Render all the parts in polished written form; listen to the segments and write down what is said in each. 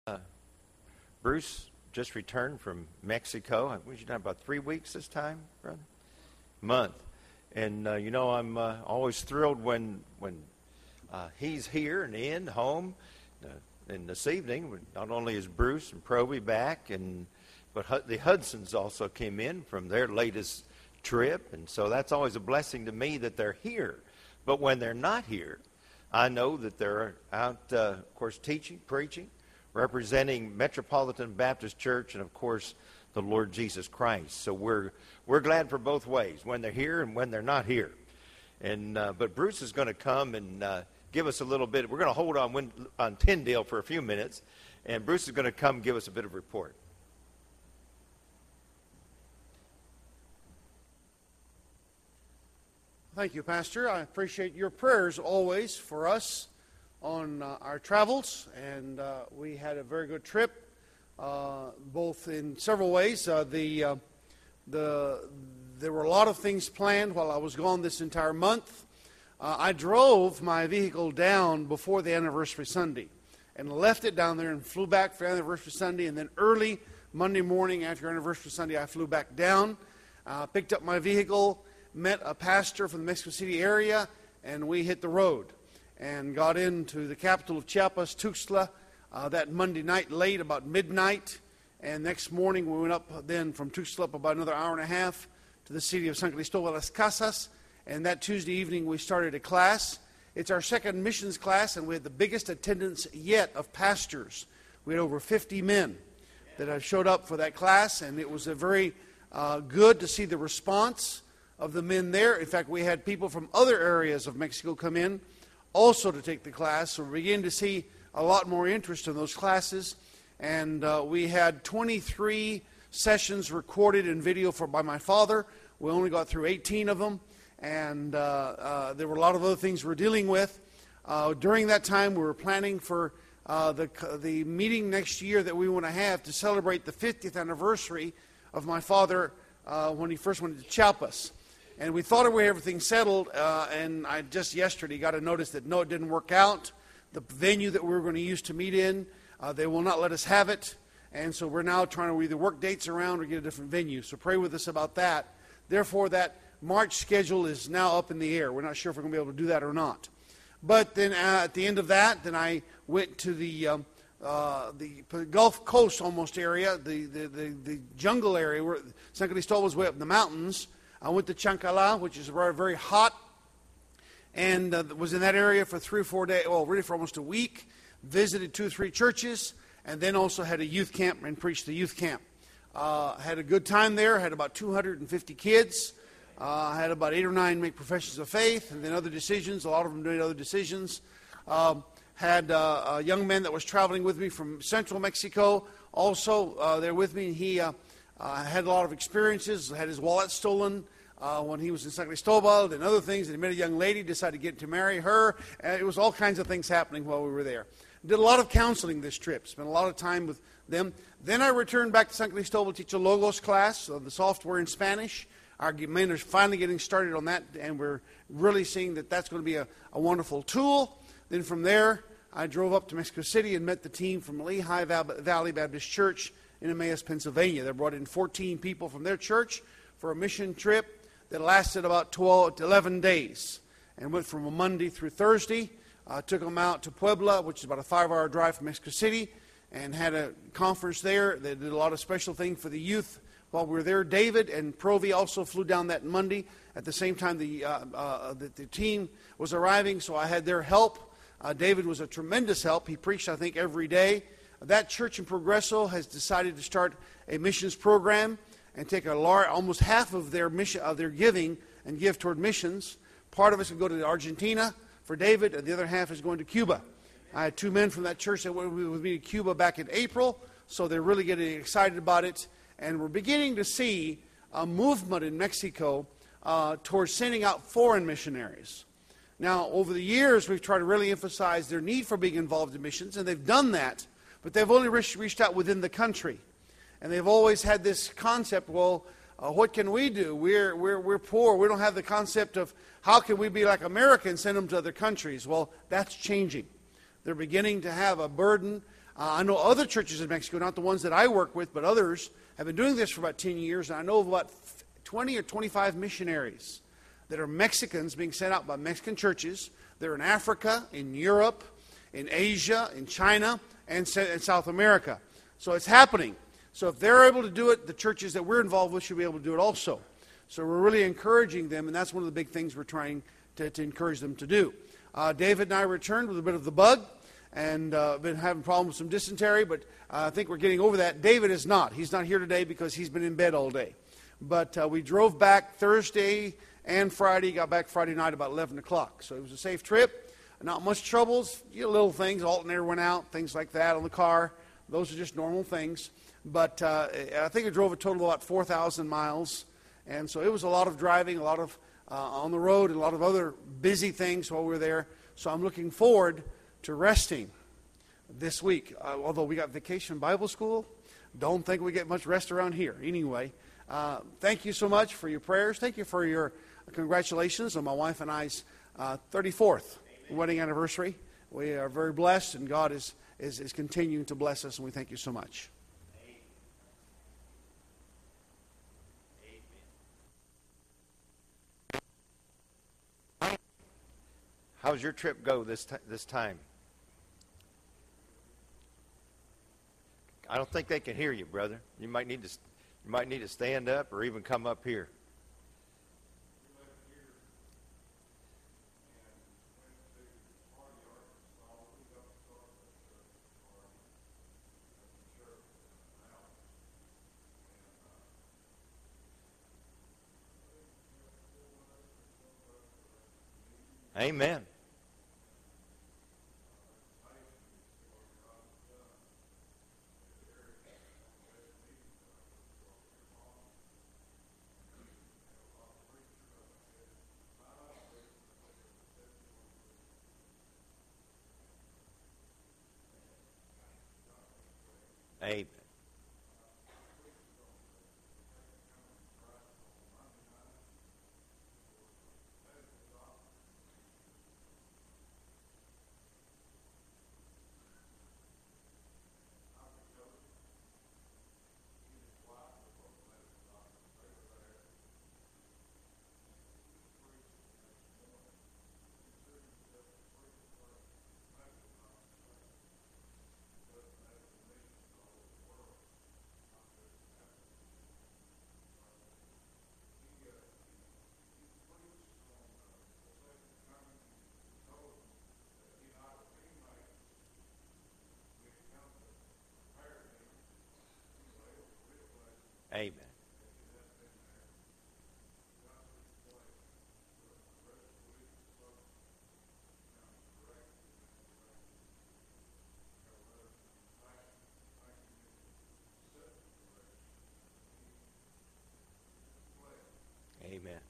Bruce just returned from Mexico. Was you done about 3 weeks this time, brother? Month. And, I'm always thrilled when he's here and in, home. And this evening, not only is Bruce and Proby back, but the Hudsons also came in from their latest trip. And so that's always a blessing to me that they're here. But when they're not here, I know that they're out, of course, teaching, preaching, representing Metropolitan Baptist Church and, of course, the Lord Jesus Christ. So we're glad for both ways, when they're here and when they're not here. And but Bruce is going to come and give us a little bit. We're going to hold on Tyndale for a few minutes, and Bruce is going to come give us a bit of report. Thank you, Pastor. I appreciate your prayers always for us on our travels, and we had a very good trip, both in several ways. There were a lot of things planned while I was gone this entire month. I drove my vehicle down before the anniversary Sunday and left it down there and flew back for anniversary Sunday, and then early Monday morning after anniversary Sunday I flew back down, picked up my vehicle, met a pastor from the Mexico City area, and we hit the road and got into the capital of Chiapas, Tuxtla, that Monday night late, about midnight. And next morning we went up then from Tuxtla up about another hour and a half to the city of San Cristobal Las Casas. And that Tuesday evening we started a class. It's our second missions class, and we had the biggest attendance yet of pastors. We had over 50 men that have showed up for that class, and it was a very good to see the response of the men there. In fact, we had people from other areas of Mexico come in also to take the class, so we began to see a lot more interest in those classes. And we had 23 sessions recorded in video by my father. We only got through 18 of them, and there were a lot of other things we're dealing with. During that time, we were planning for the meeting next year that we want to have to celebrate the 50th anniversary of my father when he first went to Chiapas. And we thought we had everything settled, and I just yesterday got a notice that no, it didn't work out. The venue that we were going to use to meet in, they will not let us have it. And so we're now trying to either work dates around or get a different venue. So pray with us about that. Therefore, that March schedule is now up in the air. We're not sure if we're going to be able to do that or not. But then at the end of that, then I went to the Gulf Coast almost area, the jungle area where San Cristobal was way up in the mountains. I went to Chancala, which is very, very hot, and was in that area for 3 or 4 days, well, really for almost a week, visited 2 or 3 churches, and then also had a youth camp and preached the youth camp. Had a good time there, had about 250 kids, had about 8 or 9 make professions of faith, and then other decisions, a lot of them doing other decisions. Had a young man that was traveling with me from central Mexico, also there with me. He had a lot of experiences, had his wallet stolen when he was in San Cristobal, and other things, and he met a young lady, decided to get to marry her. It was all kinds of things happening while we were there. Did a lot of counseling this trip, spent a lot of time with them. Then I returned back to San Cristobal to teach a Logos class, the software in Spanish. Our men are finally getting started on that, and we're really seeing that that's going to be a wonderful tool. Then from there, I drove up to Mexico City and met the team from Lehigh Valley Baptist Church in Emmaus, Pennsylvania. They brought in 14 people from their church for a mission trip that lasted about 12 to 11 days and went from a Monday through Thursday. Took them out to Puebla, which is about a 5-hour drive from Mexico City, and had a conference there. They did a lot of special things for the youth while we were there. David and Provi also flew down that Monday. At the same time, the team was arriving, so I had their help. David was a tremendous help. He preached, I think, every day. That church in Progreso has decided to start a missions program and take almost half of their mission, of their giving, and give toward missions. Part of it will go to Argentina for David, and the other half is going to Cuba. I had 2 men from that church that went with me to Cuba back in April, so they're really getting excited about it. And we're beginning to see a movement in Mexico towards sending out foreign missionaries. Now, over the years, we've tried to really emphasize their need for being involved in missions, and they've done that. But they've only reached out within the country. And they've always had this concept, well, what can we do? We're poor. We don't have the concept of how can we be like America and send them to other countries. Well, that's changing. They're beginning to have a burden. I know other churches in Mexico, not the ones that I work with, but others have been doing this for about 10 years. And I know of about 20 or 25 missionaries that are Mexicans being sent out by Mexican churches. They're in Africa, in Europe, in Asia, in China, and South America. So it's happening. So if they're able to do it, the churches that we're involved with should be able to do it also. So we're really encouraging them, and that's one of the big things we're trying to encourage them to do. David and I returned with a bit of the bug, and been having problems with some dysentery, but I think we're getting over that. David is not. He's not here today because he's been in bed all day. But we drove back Thursday and Friday, got back Friday night about 11 o'clock. So it was a safe trip. Not much troubles, little things. Alternator went out, things like that on the car. Those are just normal things. But I think I drove a total of about 4,000 miles. And so it was a lot of driving, a lot of on the road, and a lot of other busy things while we were there. So I'm looking forward to resting this week. Although we got Vacation Bible School, don't think we get much rest around here. Anyway, thank you so much for your prayers. Thank you for your congratulations on my wife and I's 34th wedding anniversary. We are very blessed, and God is continuing to bless us, and we thank you so much. How's your trip go this time? I don't think they can hear you, brother. You might need to stand up or even come up here. Amen. Amen. Amen. Amen.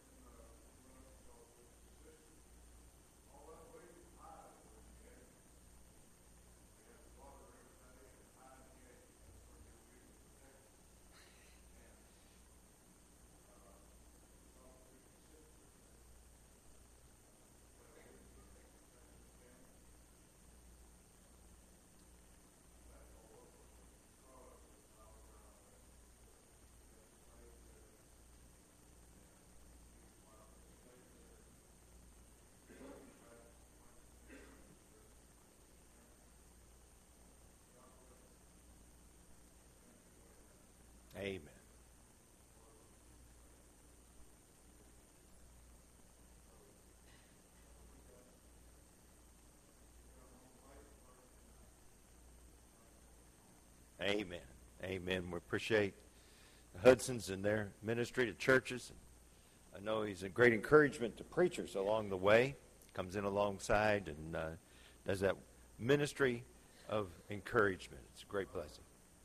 Amen. Amen. Amen. We appreciate the Hudsons and their ministry to churches. I know he's a great encouragement to preachers along the way. Comes in alongside and does that ministry of encouragement. It's a great blessing.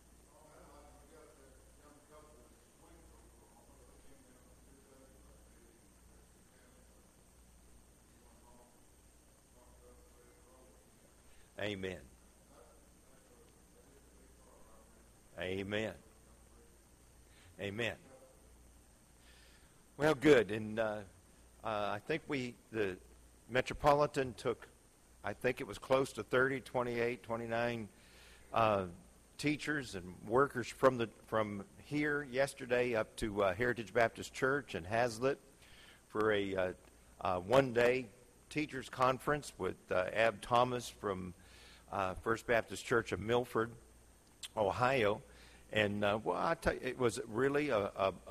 Amen. Amen. Amen. Well, good. And I think the Metropolitan took, I think it was close to 30, 28, 29 teachers and workers from here yesterday up to Heritage Baptist Church in Hazlitt for a one-day teachers conference with Ab Thomas from First Baptist Church of Milford, Ohio. And, well, I tell you, it was really a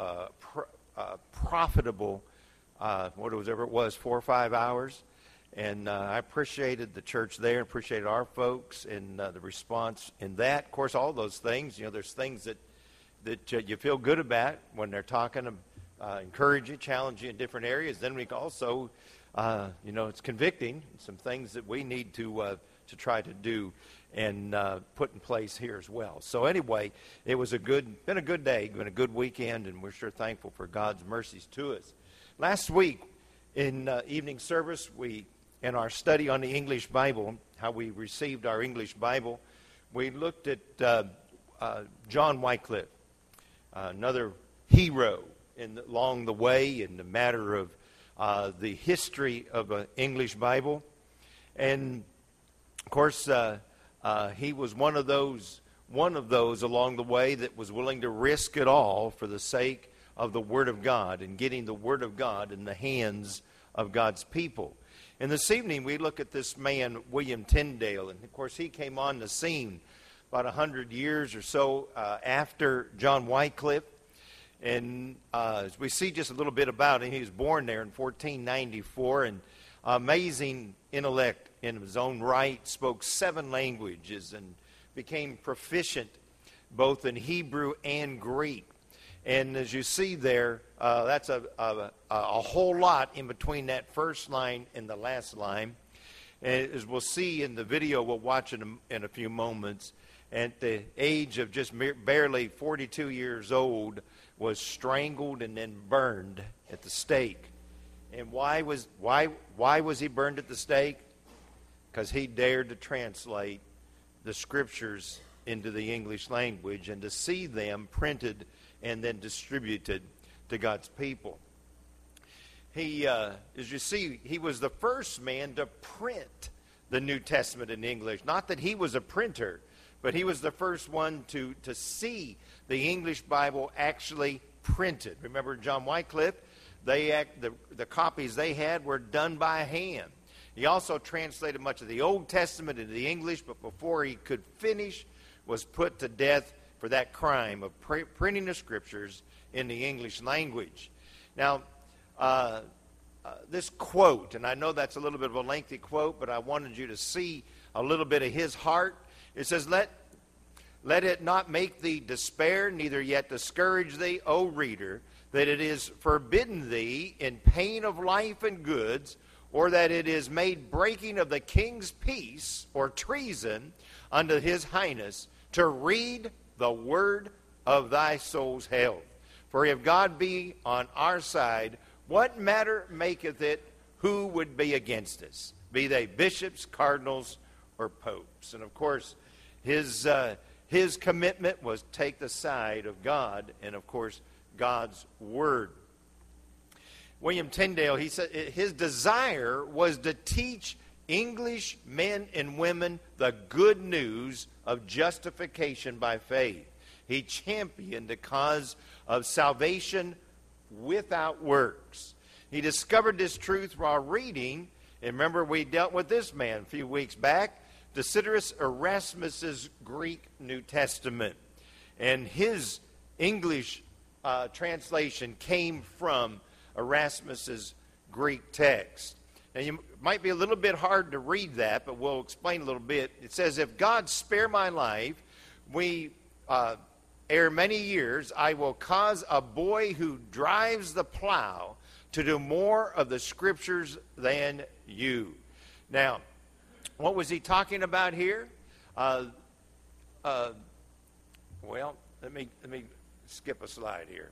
profitable, whatever it was, 4 or 5 hours. And I appreciated the church there, appreciated our folks and the response in that. Of course, all those things, there's things that you feel good about when they're talking, encourage you, challenge you in different areas. Then we also, it's convicting, some things that we need to try to do and put in place here as well. So anyway, it was been a good day, been a good weekend, and we're sure thankful for God's mercies to us. Last week in evening service, in our study on the English Bible, how we received our English Bible, we looked at John Wycliffe, another hero along the way in the matter of the history of an English Bible. And of course, he was one of those along the way that was willing to risk it all for the sake of the Word of God and getting the Word of God in the hands of God's people. And this evening we look at this man, William Tyndale, and of course he came on the scene about 100 years or so after John Wycliffe. And as we see just a little bit about him, he was born there in 1494, and amazing intellect in his own right, spoke 7 languages and became proficient both in Hebrew and Greek. And as you see there, that's a whole lot in between that first line and the last line. And as we'll see in the video we'll watch in a few moments, at the age of just barely 42 years old, was strangled and then burned at the stake. And why was he burned at the stake? Because he dared to translate the scriptures into the English language and to see them printed and then distributed to God's people. He, as you see, he was the first man to print the New Testament in English. Not that he was a printer, but he was the first one to see the English Bible actually printed. Remember John Wycliffe? The copies they had were done by hand. He also translated much of the Old Testament into the English, but before he could finish, was put to death for that crime of printing the scriptures in the English language. Now, this quote, and I know that's a little bit of a lengthy quote, but I wanted you to see a little bit of his heart. It says, Let it not make thee despair, neither yet discourage thee, O reader, that it is forbidden thee in pain of life and goods, or that it is made breaking of the king's peace or treason unto his highness, to read the word of thy soul's health. For if God be on our side, what matter maketh it who would be against us? Be they bishops, cardinals, or popes. And of course, his commitment was to take the side of God and, of course, God's word. William Tyndale, he said his desire was to teach English men and women the good news of justification by faith. He championed the cause of salvation without works. He discovered this truth while reading, and remember we dealt with this man a few weeks back, Desiderius Erasmus's Greek New Testament. And his English translation came from Erasmus's Greek text. Now, it might be a little bit hard to read that, but we'll explain a little bit. It says, if God spare my life, ere many years, I will cause a boy who drives the plow to do more of the scriptures than you. Now, what was he talking about here? Well, let me skip a slide here.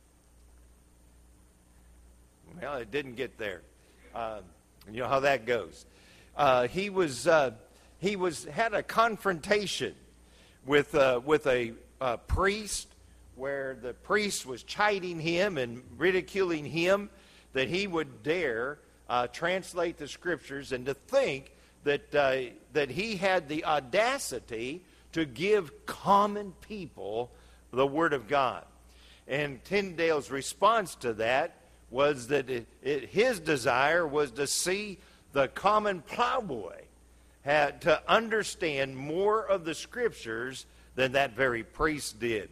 Well, it didn't get there. You know how that goes. He had a confrontation with a priest, where the priest was chiding him and ridiculing him that he would dare translate the scriptures, and to think that he had the audacity to give common people the Word of God. And Tyndale's response to that was that his desire was to see the common plowboy had to understand more of the Scriptures than that very priest did.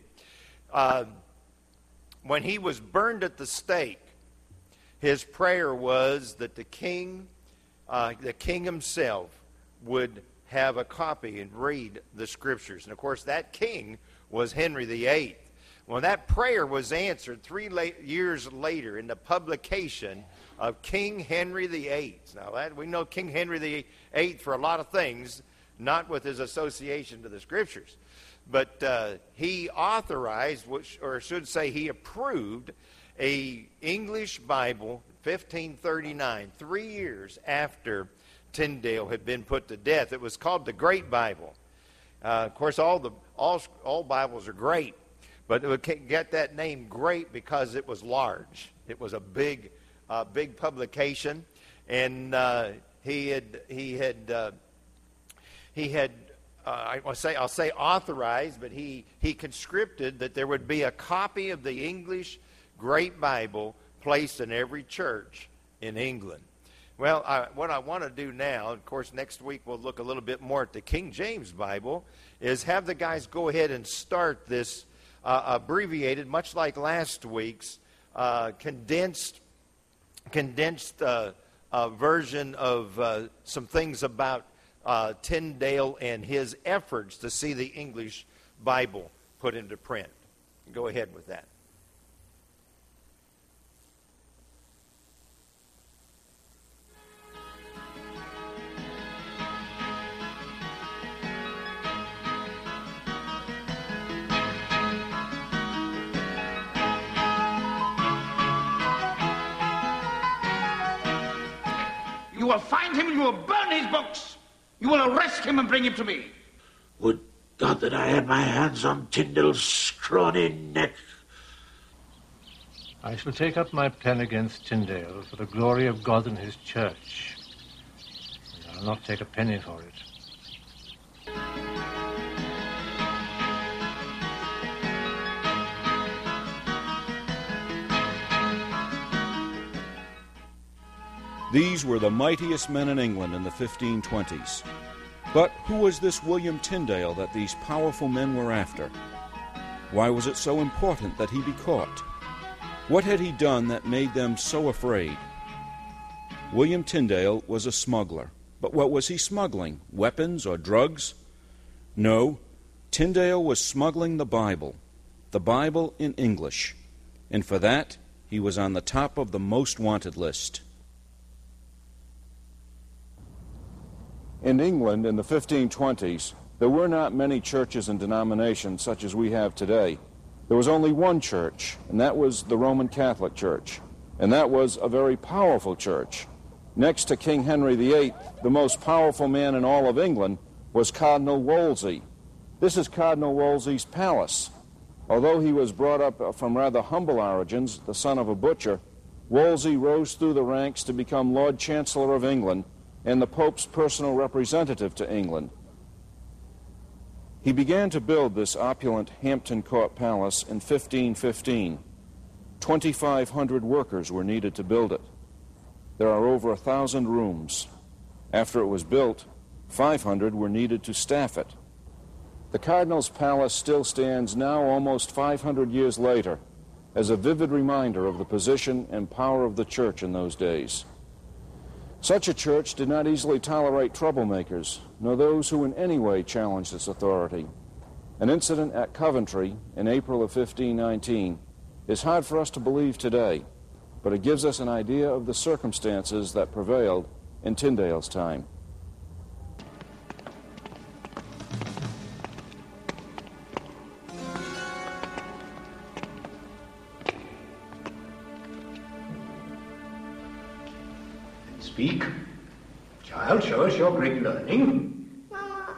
When he was burned at the stake, his prayer was that the king himself would have a copy and read the Scriptures. And of course, that king was Henry VIII. Well, that prayer was answered 3 years later in the publication of King Henry VIII. Now, we know King Henry VIII for a lot of things, not with his association to the Scriptures. But he authorized, or should say he approved, a English Bible, 1539, 3 years after Tyndale had been put to death. It was called the Great Bible. Of course, all Bibles are great, but it would get that name Great because it was large. It was a big publication, and I'll say authorized, but he conscripted that there would be a copy of the English Great Bible placed in every church in England. Well, what I want to do now, of course, next week we'll look a little bit more at the King James Bible, is have the guys go ahead and start this abbreviated, much like last week's, condensed version of some things about Tyndale and his efforts to see the English Bible put into print. Go ahead with that. You will find him and you will burn his books. You will arrest him and bring him to me. Would God that I had my hands on Tyndale's scrawny neck. I shall take up my pen against Tyndale for the glory of God and his church. And I'll not take a penny for it. These were the mightiest men in England in the 1520s. But who was this William Tyndale that these powerful men were after? Why was it so important that he be caught? What had he done that made them so afraid? William Tyndale was a smuggler. But what was he smuggling? Weapons or drugs? No, Tyndale was smuggling the Bible in English. And for that, he was on the top of the most wanted list. In England in the 1520s, there were not many churches and denominations such as we have today. There was only one church, and that was the Roman Catholic Church. And that was a very powerful church. Next to King Henry VIII, the most powerful man in all of England was Cardinal Wolsey. This is Cardinal Wolsey's palace. Although he was brought up from rather humble origins, the son of a butcher, Wolsey rose through the ranks to become Lord Chancellor of England and the Pope's personal representative to England. He began to build this opulent Hampton Court Palace in 1515. 2,500 workers were needed to build it. There are over 1,000 rooms. After it was built, 500 were needed to staff it. The Cardinal's Palace still stands now, almost 500 years later, as a vivid reminder of the position and power of the church in those days. Such a church did not easily tolerate troublemakers, nor those who in any way challenged its authority. An incident at Coventry in April of 1519 is hard for us to believe today, but it gives us an idea of the circumstances that prevailed in Tyndale's time. Speak. Child, show us your great learning. Mama.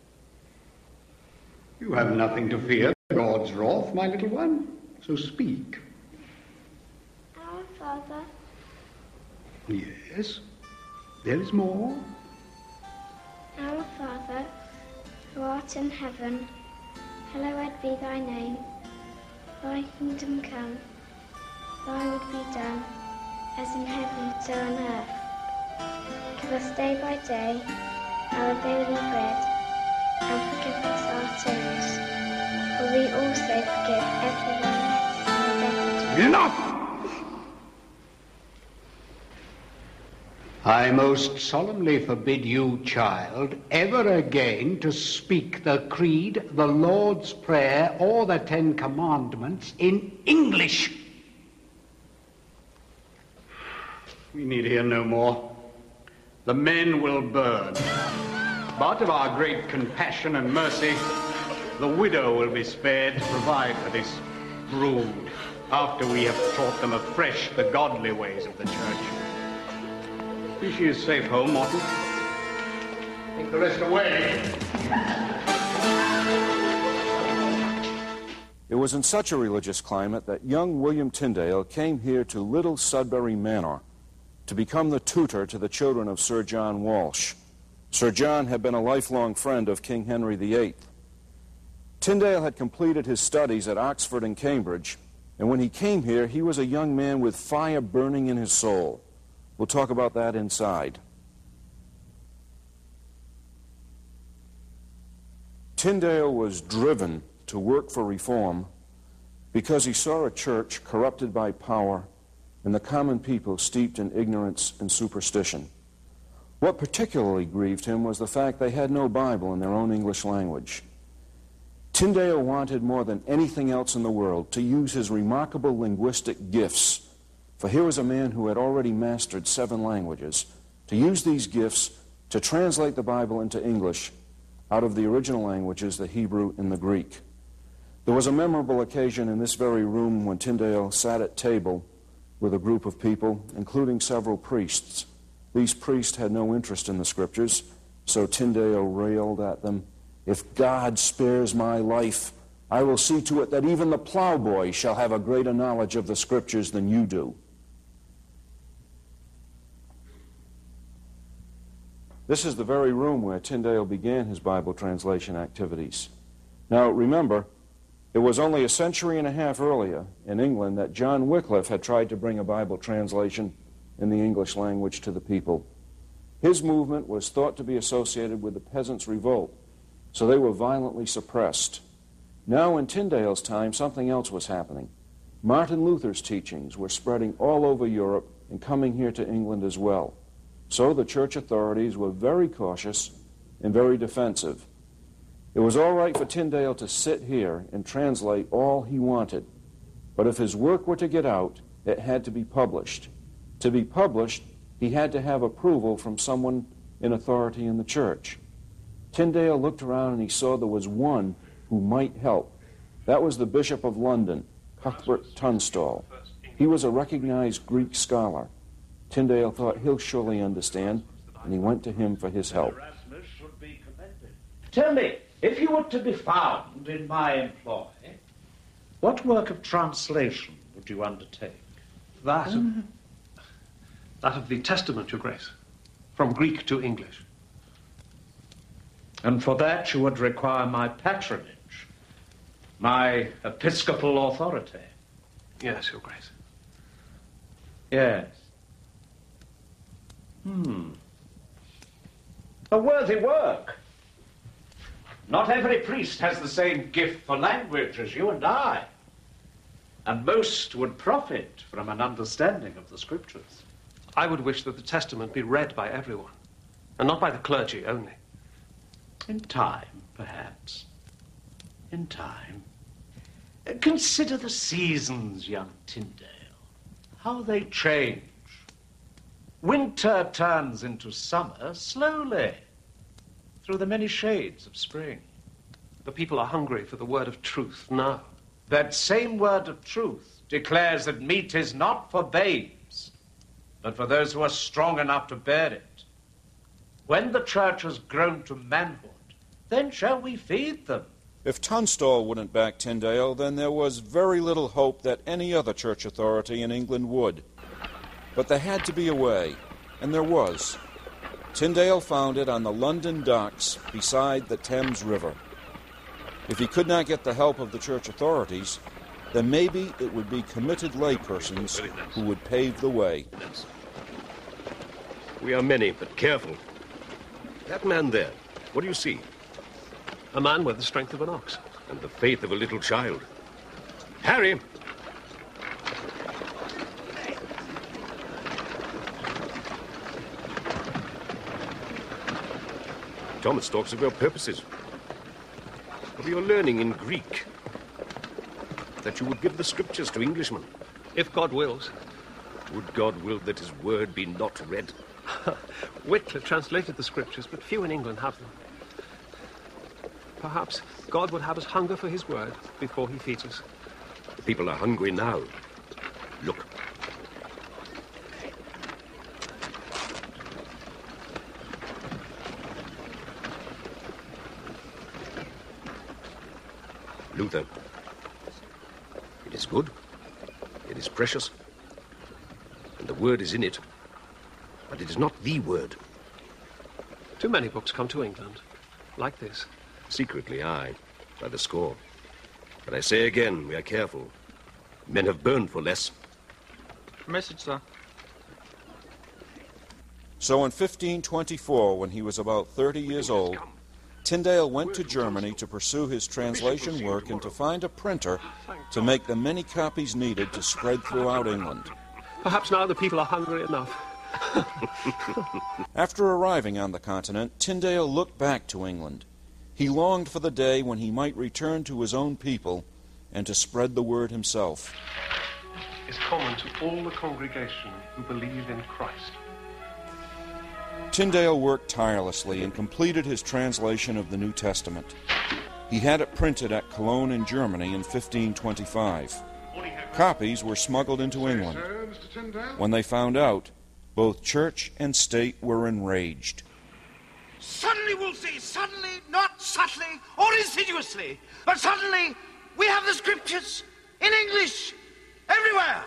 You have nothing to fear God's wrath, my little one. So speak. Our Father. Yes. There is more. Our Father, who art in heaven, hallowed be thy name. Thy kingdom come, thy will be done, as in heaven so on earth. Give us day by day our daily bread, and forgive us our sins, for we also forgive everyone who has indebted to us. Enough! I most solemnly forbid you, child, ever again to speak the Creed, the Lord's Prayer, or the Ten Commandments in English. We need hear no more. The men will burn. But of our great compassion and mercy, the widow will be spared to provide for this brood, after we have taught them afresh the godly ways of the Church. She is safe home, Morton. Take the rest away. It was in such a religious climate that young William Tyndale came here to Little Sudbury Manor to become the tutor to the children of Sir John Walsh. Sir John had been a lifelong friend of King Henry VIII. Tyndale had completed his studies at Oxford and Cambridge, and when he came here, he was a young man with fire burning in his soul. We'll talk about that inside. Tyndale was driven to work for reform because he saw a church corrupted by power and the common people steeped in ignorance and superstition. What particularly grieved him was the fact they had no Bible in their own English language. Tyndale wanted more than anything else in the world to use his remarkable linguistic gifts, for here was a man who had already mastered 7 languages, to use these gifts to translate the Bible into English out of the original languages, the Hebrew and the Greek. There was a memorable occasion in this very room when Tyndale sat at table with a group of people, including several priests. These priests had no interest in the Scriptures, so Tyndale railed at them, "If God spares my life, I will see to it that even the plowboy shall have a greater knowledge of the Scriptures than you do." This is the very room where Tyndale began his Bible translation activities. Now, remember, it was only a century and a half earlier in England that John Wycliffe had tried to bring a Bible translation in the English language to the people. His movement was thought to be associated with the Peasants' Revolt, so they were violently suppressed. Now, in Tyndale's time, something else was happening. Martin Luther's teachings were spreading all over Europe and coming here to England as well. So the church authorities were very cautious and very defensive. It was all right for Tyndale to sit here and translate all he wanted, but if his work were to get out, it had to be published. To be published, he had to have approval from someone in authority in the church. Tyndale looked around and he saw there was one who might help. That was the Bishop of London, Cuthbert Tunstall. He was a recognized Greek scholar. Tyndale thought he'll surely understand, and he went to him for his help. Tell me, if you were to be found in my employ, what work of translation would you undertake? That of the Testament, Your Grace, from Greek to English. And for that you would require my patronage, my episcopal authority. Yes, Your Grace. Yes. A worthy work. Not every priest has the same gift for language as you and I. And most would profit from an understanding of the Scriptures. I would wish that the Testament be read by everyone, and not by the clergy only. In time, perhaps. In time. Consider the seasons, young Tyndale. How they change. Winter turns into summer slowly, through the many shades of spring. The people are hungry for the word of truth now. That same word of truth declares that meat is not for babes, but for those who are strong enough to bear it. When the church has grown to manhood, then shall we feed them. If Tunstall wouldn't back Tyndale, then there was very little hope that any other church authority in England would. But there had to be a way, and there was. Tyndale found it on the London docks beside the Thames River. If he could not get the help of the church authorities, then maybe it would be committed laypersons who would pave the way. We are many, but careful. That man there, what do you see? A man with the strength of an ox. And the faith of a little child. Harry! Thomas talks of your purposes, of your learning in Greek, that you would give the scriptures to Englishmen. If God wills. Would God will that his word be not read? Wycliffe translated the scriptures, but few in England have them. Perhaps God would have us hunger for his word before he feeds us. The people are hungry now. Look. Luther. It is good. It is precious. And the word is in it. But it is not the word. Too many books come to England, like this. Secretly, aye, by the score. But I say again, we are careful. Men have burned for less. Message, sir. So in 1524, when he was about 30 years old, Tyndale went to Germany to pursue his translation work and to find a printer to make the many copies needed to spread throughout England. Perhaps now the people are hungry enough. After arriving on the continent, Tyndale looked back to England. He longed for the day when he might return to his own people and to spread the word himself. Is common to all the congregation who believe in Christ. Tyndale worked tirelessly and completed his translation of the New Testament. He had it printed at Cologne in Germany in 1525. Copies were smuggled into England. When they found out, both church and state were enraged. Suddenly, Wolsey, suddenly, not subtly or insidiously, but suddenly we have the scriptures in English everywhere.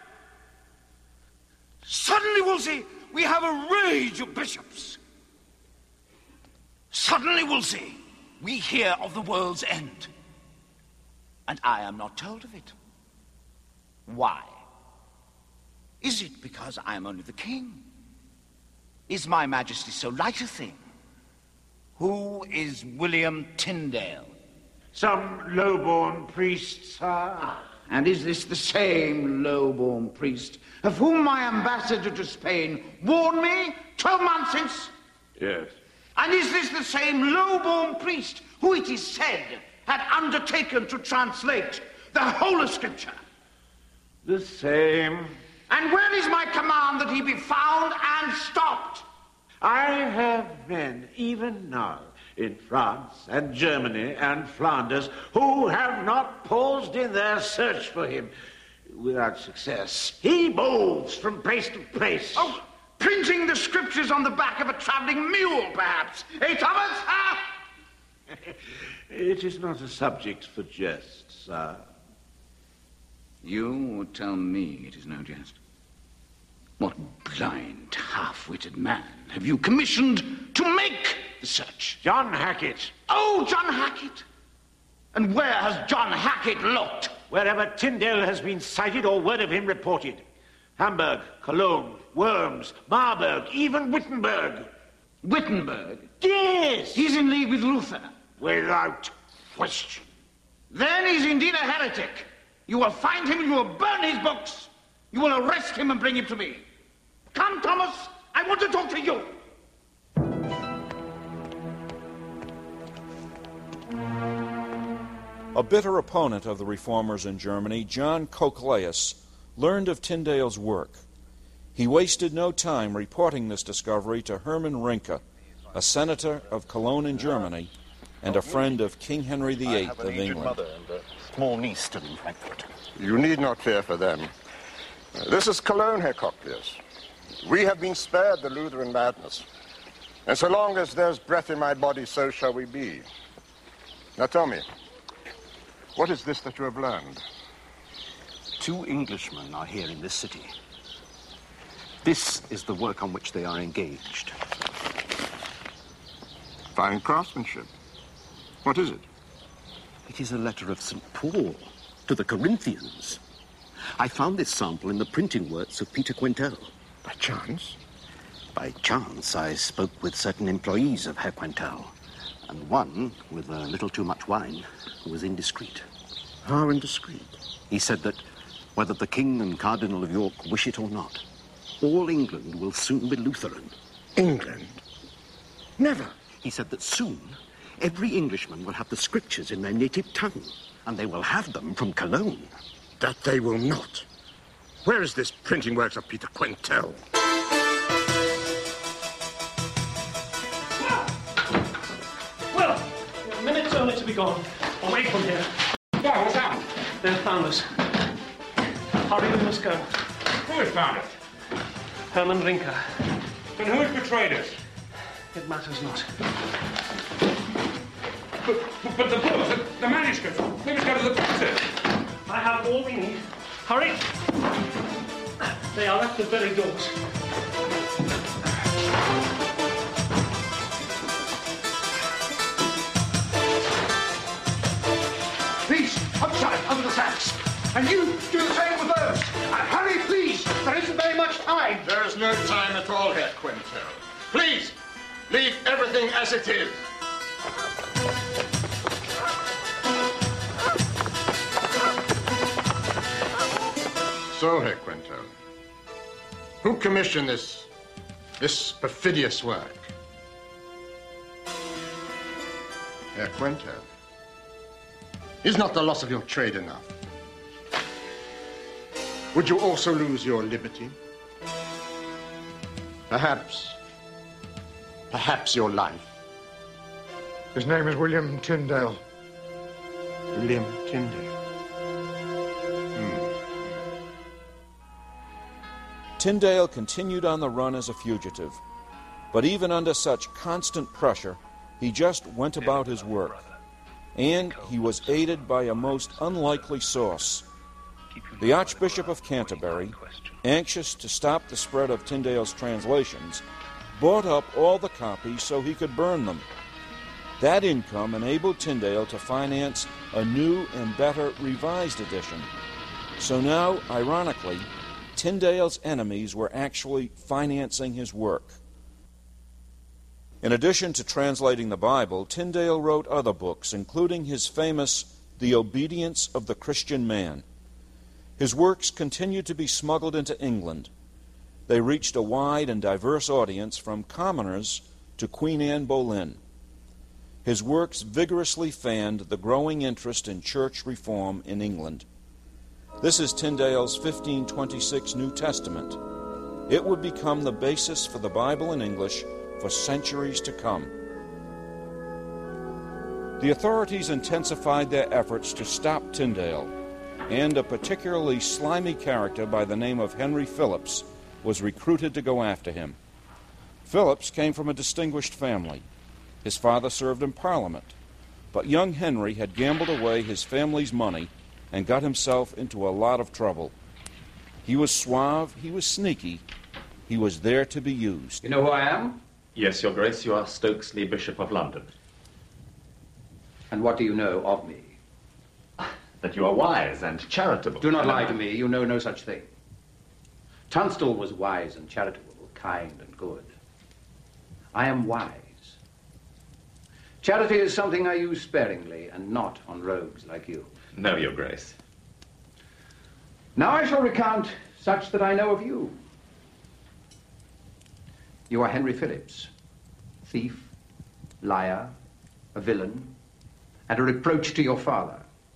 Suddenly, Wolsey, we have a rage of bishops. Suddenly, Wolsey, we hear of the world's end. And I am not told of it. Why? Is it because I am only the king? Is my majesty so light a thing? Who is William Tyndale? Some low-born priest, sir. And is this the same low-born priest of whom my ambassador to Spain warned me 12 months since? Yes. And is this the same low-born priest who, it is said, had undertaken to translate the whole of Scripture? The same. And where is my command that he be found and stopped? I have men, even now, in France and Germany and Flanders, who have not paused in their search for him without success. He moves from place to place. Oh, printing the scriptures on the back of a travelling mule, perhaps. Eh, Thomas? It is not a subject for jest, sir. You tell me it is no jest. What blind, half-witted man have you commissioned to make the search? John Hackett. Oh, John Hackett. And where has John Hackett looked? Wherever Tyndale has been sighted or word of him reported. Hamburg, Cologne, Worms, Marburg, even Wittenberg. Wittenberg? Yes! He's in league with Luther. Without question. Then he's indeed a heretic. You will find him and you will burn his books. You will arrest him and bring him to me. Come, Thomas, I want to talk to you. A bitter opponent of the reformers in Germany, John Cochlaeus, learned of Tyndale's work. He wasted no time reporting this discovery to Hermann Rinke, a senator of Cologne in Germany and a friend of King Henry VIII of England. Mother and a small niece still in Frankfurt. You need not fear for them. This is Cologne, Herr Cochlaeus. We have been spared the Lutheran madness. And so long as there's breath in my body, so shall we be. Now tell me, what is this that you have learned? 2 Englishmen are here in this city. This is the work on which they are engaged. Fine craftsmanship. What is it? It is a letter of St. Paul to the Corinthians. I found this sample in the printing works of Peter Quintel. By chance? By chance, I spoke with certain employees of Herr Quintel, and one, with a little too much wine, was indiscreet. How indiscreet? He said that whether the King and Cardinal of York wish it or not, all England will soon be Lutheran. England? Never. He said that soon every Englishman will have the scriptures in their native tongue, and they will have them from Cologne. That they will not. Where is this printing works of Peter Quintel? Well, a minute's only to be gone. Away from here. What was that? They've found us. Hurry, we must go. Who has found us? Hermann Rinker. And who has betrayed us? It matters not. But the books, the manuscripts, we must go to the printers. I have all we need. Hurry! They are at the very doors. Please, outside, under the sacks. And you do the same with those. And hurry, please. There isn't very much time. There is no time at all, Herr Quintel. Please, leave everything as it is. So, Herr Quintel, who commissioned this perfidious work? Herr Quintel, is not the loss of your trade enough? Would you also lose your liberty? Perhaps your life. His name is William Tyndale. William Tyndale. Tyndale continued on the run as a fugitive, but even under such constant pressure, he just went about his work. And he was aided by a most unlikely source. The Archbishop of Canterbury, anxious to stop the spread of Tyndale's translations, bought up all the copies so he could burn them. That income enabled Tyndale to finance a new and better revised edition. So now, ironically, Tyndale's enemies were actually financing his work. In addition to translating the Bible, Tyndale wrote other books, including his famous The Obedience of the Christian Man. His works continued to be smuggled into England. They reached a wide and diverse audience, from commoners to Queen Anne Boleyn. His works vigorously fanned the growing interest in church reform in England. This is Tyndale's 1526 New Testament. It would become the basis for the Bible in English for centuries to come. The authorities intensified their efforts to stop Tyndale, and a particularly slimy character by the name of Henry Phillips was recruited to go after him. Phillips came from a distinguished family. His father served in Parliament, but young Henry had gambled away his family's money and got himself into a lot of trouble. He was suave, he was sneaky, he was there to be used. You know who I am? Yes, Your Grace, you are Stokesley, Bishop of London. And what do you know of me? That you are wise and charitable. Do not lie to me, you know no such thing. Tunstall was wise and charitable, kind and good. I am wise. Charity is something I use sparingly and not on rogues like you. No, Your Grace. Now I shall recount such that I know of you. You are Henry Phillips, thief, liar, a villain, and a reproach to your father.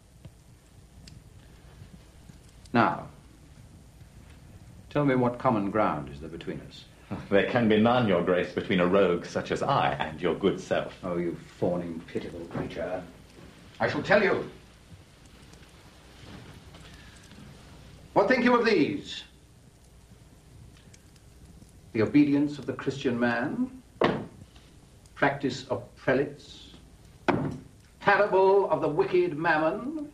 Now, tell me what common ground is there between us? There can be none, Your Grace, between a rogue such as I and your good self. Oh, you fawning, pitiful creature. I shall tell you. What think you of these? The obedience of the Christian man, practice of prelates, parable of the wicked mammon,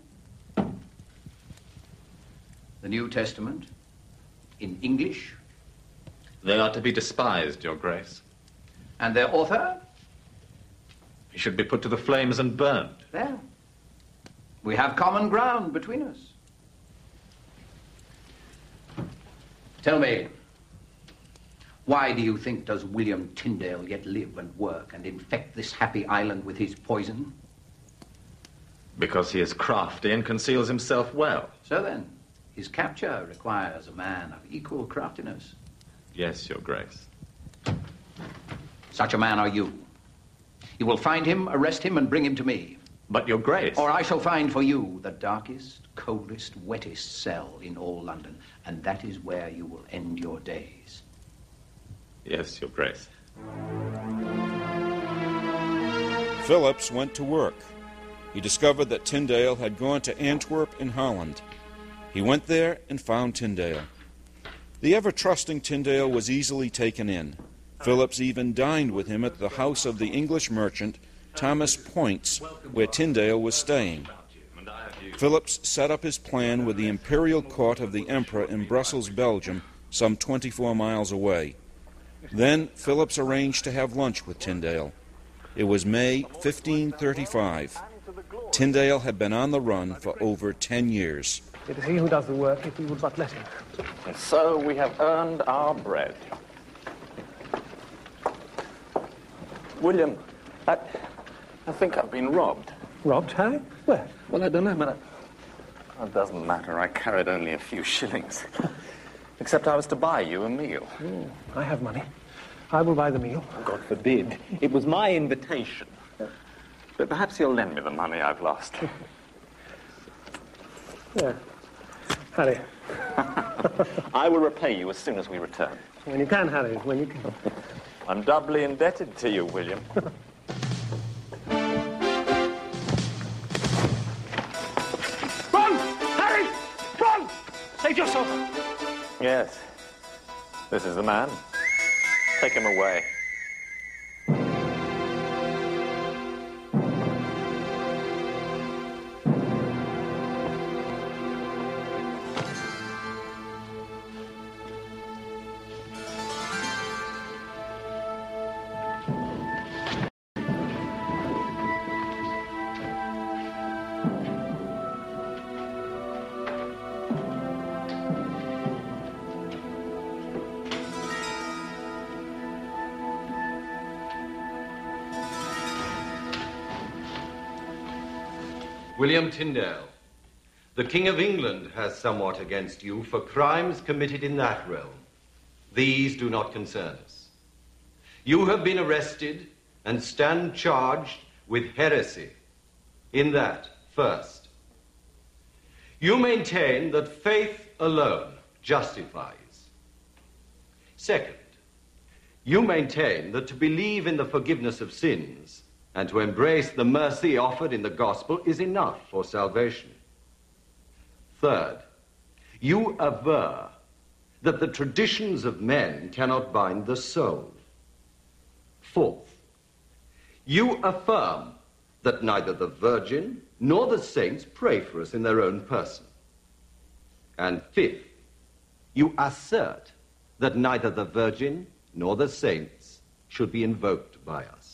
the New Testament, in English. They are to be despised, Your Grace. And their author? He should be put to the flames and burned. There. We have common ground between us. Tell me, why do you think does William Tyndale yet live and work and infect this happy island with his poison? Because he is crafty and conceals himself well. So then, his capture requires a man of equal craftiness. Yes, Your Grace. Such a man are you. You will find him, arrest him, and bring him to me. But, Your Grace... Or I shall find for you the darkest, coldest, wettest cell in all London, and that is where you will end your days. Yes, Your Grace. Phillips went to work. He discovered that Tyndale had gone to Antwerp in Holland. He went there and found Tyndale. The ever-trusting Tyndale was easily taken in. Phillips even dined with him at the house of the English merchant Thomas Poyntz, where Tyndale was staying. Phillips set up his plan with the imperial court of the emperor in Brussels, Belgium, some 24 miles away. Then Phillips arranged to have lunch with Tyndale. It was May 1535. Tyndale had been on the run for over 10 years. It is he who does the work, if we would but let him. And so we have earned our bread. William, I think I've been robbed. Robbed, Harry? Where? Well, I don't know, but it doesn't matter. I carried only a few shillings. Except I was to buy you a meal. I have money. I will buy the meal. God forbid. It was my invitation. But perhaps you'll lend me the money I've lost. Yeah. Harry. I will repay you as soon as we return. When you can, Harry, when you can. I'm doubly indebted to you, William. Run! Harry! Run! Save yourself! Yes. This is the man. Take him away. William Tyndale, the King of England has somewhat against you for crimes committed in that realm. These do not concern us. You have been arrested and stand charged with heresy. In that, first, you maintain that faith alone justifies. Second, you maintain that to believe in the forgiveness of sins and to embrace the mercy offered in the gospel is enough for salvation. Third, you aver that the traditions of men cannot bind the soul. Fourth, you affirm that neither the Virgin nor the saints pray for us in their own person. And fifth, you assert that neither the Virgin nor the saints should be invoked by us.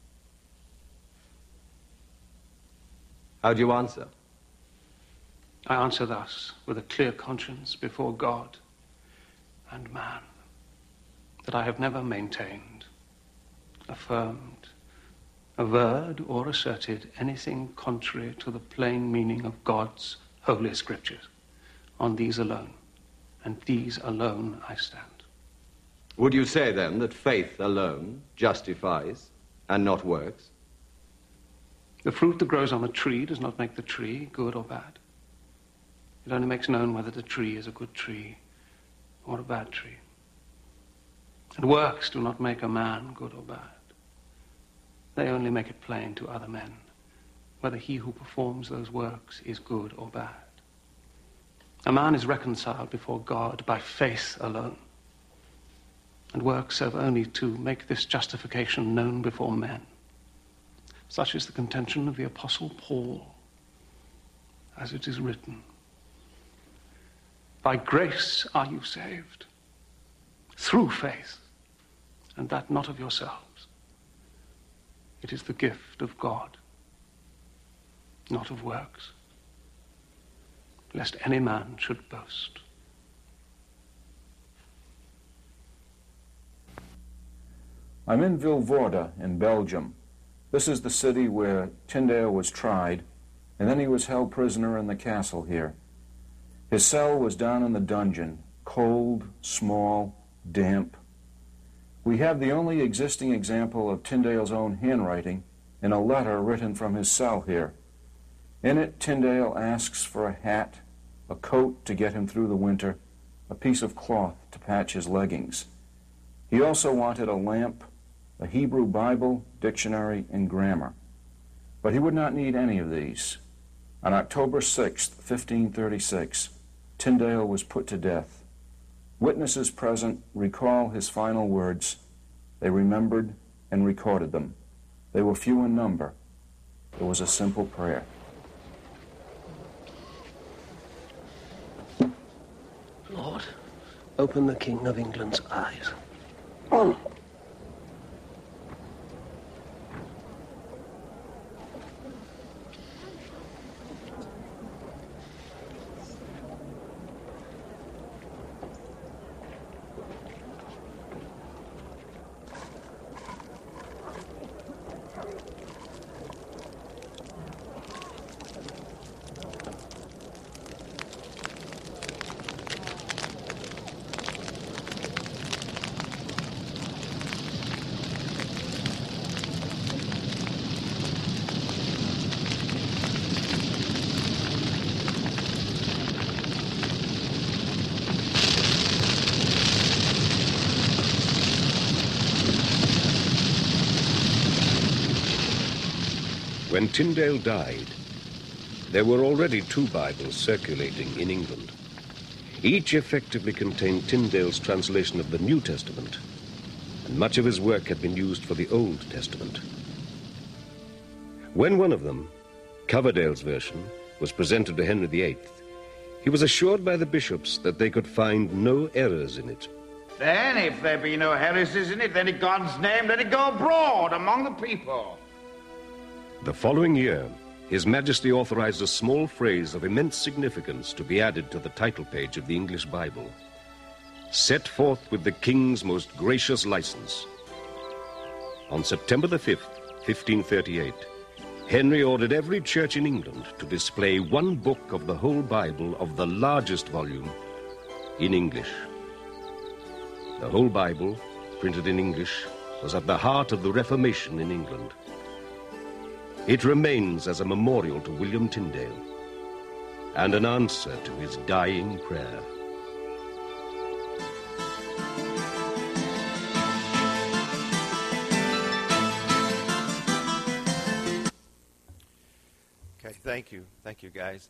How do you answer? I answer thus, with a clear conscience before God and man, that I have never maintained, affirmed, averred, or asserted anything contrary to the plain meaning of God's holy scriptures. On these alone, and these alone I stand. Would you say, then, that faith alone justifies and not works? The fruit that grows on a tree does not make the tree good or bad. It only makes known whether the tree is a good tree or a bad tree. And works do not make a man good or bad. They only make it plain to other men whether he who performs those works is good or bad. A man is reconciled before God by faith alone, and works serve only to make this justification known before men. Such is the contention of the Apostle Paul, as it is written, "By grace are you saved, through faith, and that not of yourselves. It is the gift of God, not of works, lest any man should boast. I'm in Vilvoorde in Belgium. This is the city where Tyndale was tried, and then he was held prisoner in the castle here. His cell was down in the dungeon, cold, small, damp. We have the only existing example of Tyndale's own handwriting in a letter written from his cell here. In it, Tyndale asks for a hat, a coat to get him through the winter, a piece of cloth to patch his leggings. He also wanted a lamp, a Hebrew Bible, dictionary, and grammar. But he would not need any of these. On October 6, 1536, Tyndale was put to death. Witnesses present recall his final words. They remembered and recorded them. They were few in number. It was a simple prayer. Lord, open the King of England's eyes. When Tyndale died, there were already 2 Bibles circulating in England. Each effectively contained Tyndale's translation of the New Testament, and much of his work had been used for the Old Testament. When one of them, Coverdale's version, was presented to Henry VIII, he was assured by the bishops that they could find no errors in it. Then, if there be no heresies in it, then in God's name let it go abroad among the people. The following year, His Majesty authorized a small phrase of immense significance to be added to the title page of the English Bible. Set forth with the King's most gracious license. On September the 5th, 1538, Henry ordered every church in England to display 1 book of the whole Bible of the largest volume in English. The whole Bible, printed in English, was at the heart of the Reformation in England. It remains as a memorial to William Tyndale and an answer to his dying prayer. Okay, thank you. Thank you, guys.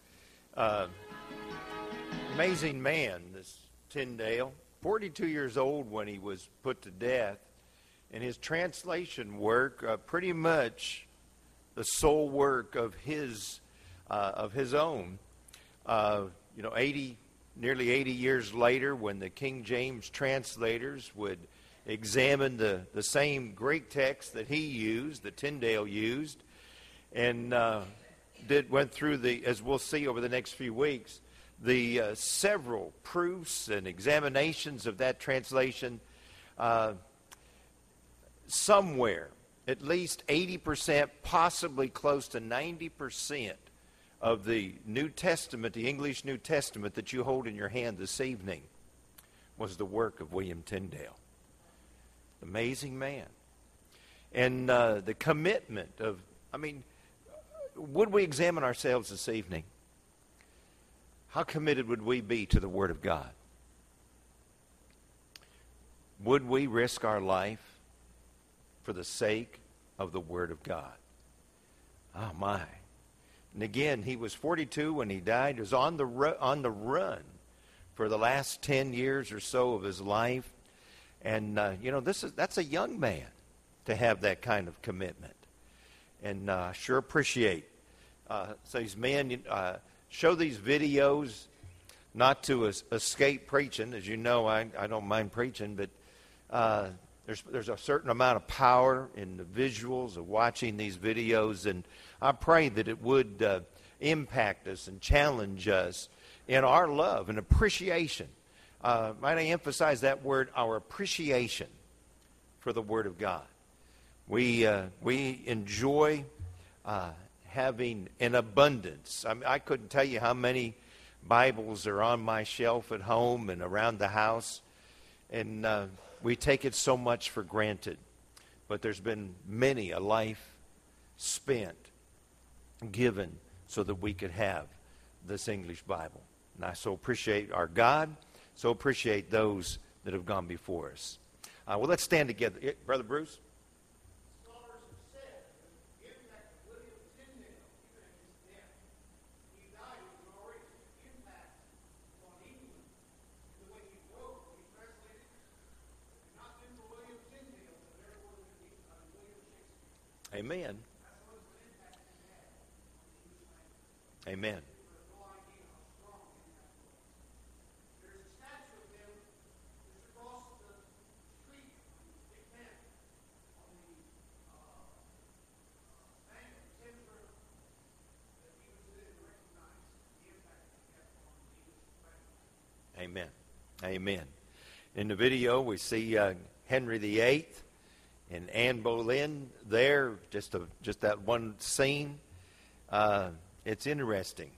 Amazing man, this Tyndale. 42 years old when he was put to death. And his translation work, pretty much the sole work of his own. Nearly 80 years later, when the King James translators would examine the same Greek text that he used, that Tyndale used, and went through as we'll see over the next few weeks, the several proofs and examinations of that translation. Somewhere, at least 80%, possibly close to 90% of the New Testament, the English New Testament that you hold in your hand this evening, was the work of William Tyndale. Amazing man. And the commitment of, would we examine ourselves this evening? How committed would we be to the Word of God? Would we risk our life for the sake of the Word of God? Oh, my. And again, he was 42 when he died. He was on the run for the last 10 years or so of his life. And, that's a young man to have that kind of commitment. And I sure appreciate so these men show these videos, not to escape preaching. As you know, I don't mind preaching, but there's a certain amount of power in the visuals of watching these videos, and I pray that it would impact us and challenge us in our love and appreciation. Might I emphasize that word, our appreciation for the Word of God. We enjoy having an abundance. I couldn't tell you how many Bibles are on my shelf at home and around the house, and we take it so much for granted. But there's been many a life spent, given, so that we could have this English Bible. And I so appreciate our God, so appreciate those that have gone before us. Well, let's stand together. Brother Bruce? Amen. Amen. Amen. Amen. In the video, we see Henry VIII and Anne Boleyn there, just that one scene. It's interesting.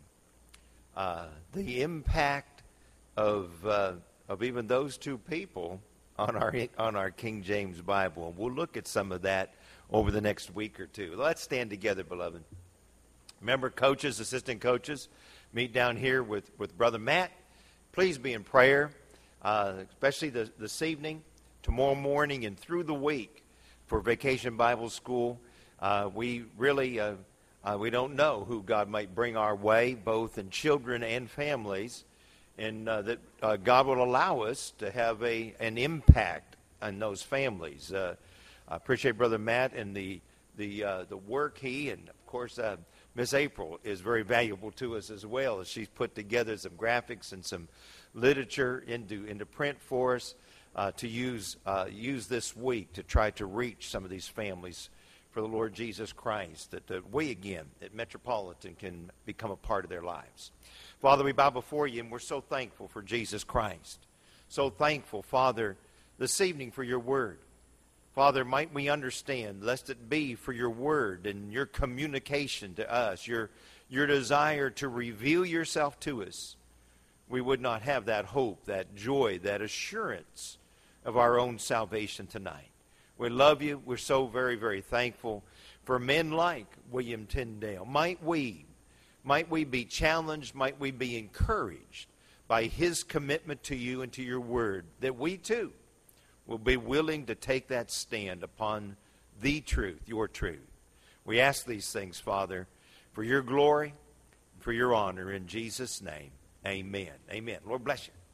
The impact of even those two people on our King James Bible. And we'll look at some of that over the next week or two. Let's stand together, beloved. Remember, coaches, assistant coaches, meet down here with Brother Matt. Please be in prayer, especially this evening, tomorrow morning, and through the week for Vacation Bible School. We really we don't know who God might bring our way, both in children and families, and that God will allow us to have an impact on those families. I appreciate Brother Matt and the work he, and of course Miss April is very valuable to us as well, as she's put together some graphics and some literature into print for us to use this week to try to reach some of these families for the Lord Jesus Christ, that we again at Metropolitan can become a part of their lives. Father, we bow before you, and we're so thankful for Jesus Christ. So thankful, Father, this evening for your word. Father, might we understand, lest it be for your word and your communication to us, your desire to reveal yourself to us, we would not have that hope, that joy, that assurance of our own salvation tonight. We love you. We're so very, very thankful for men like William Tyndale. Might we be challenged, might we be encouraged by his commitment to you and to your word, that we too will be willing to take that stand upon the truth, your truth. We ask these things, Father, for your glory, for your honor, in Jesus' name. Amen. Amen. Lord bless you.